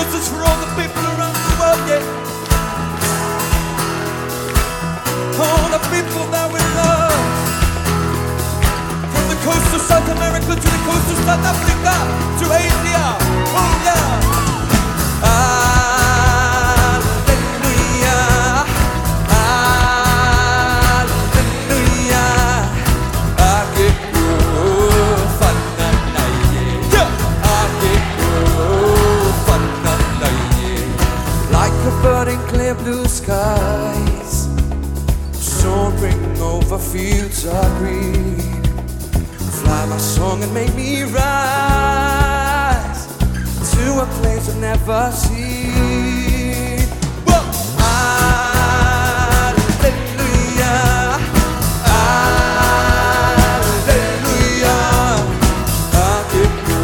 roses for all the people around the world, yeah. All the people that we love. From the coast of South America to the coast of South Africa to Asia, oh yeah. Burning clear blue skies, soaring over fields of green. Fly my song and make me rise to a place I've never seen.